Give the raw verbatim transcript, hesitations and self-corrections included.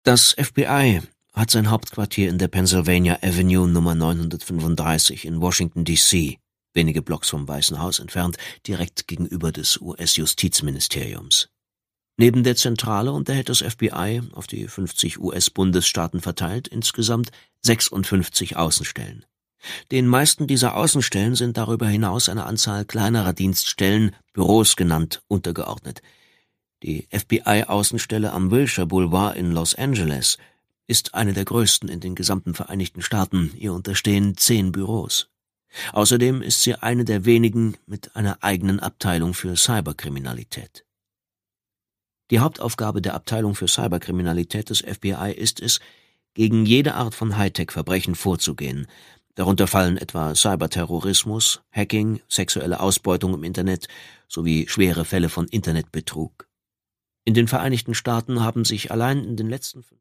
Das F B I hat sein Hauptquartier in der Pennsylvania Avenue Nummer neunhundertfünfunddreißig in Washington D C, wenige Blocks vom Weißen Haus entfernt, direkt gegenüber des U S-Justizministeriums. Neben der Zentrale unterhält das F B I, auf die fünfzig U S-Bundesstaaten verteilt, insgesamt sechsundfünfzig Außenstellen. Den meisten dieser Außenstellen sind darüber hinaus eine Anzahl kleinerer Dienststellen, Büros genannt, untergeordnet. Die F B I-Außenstelle am Wilshire Boulevard in Los Angeles ist eine der größten in den gesamten Vereinigten Staaten, ihr unterstehen zehn Büros. Außerdem ist sie eine der wenigen mit einer eigenen Abteilung für Cyberkriminalität. Die Hauptaufgabe der Abteilung für Cyberkriminalität des F B I ist es, gegen jede Art von Hightech-Verbrechen vorzugehen. Darunter fallen etwa Cyberterrorismus, Hacking, sexuelle Ausbeutung im Internet sowie schwere Fälle von Internetbetrug. In den Vereinigten Staaten haben sich allein in den letzten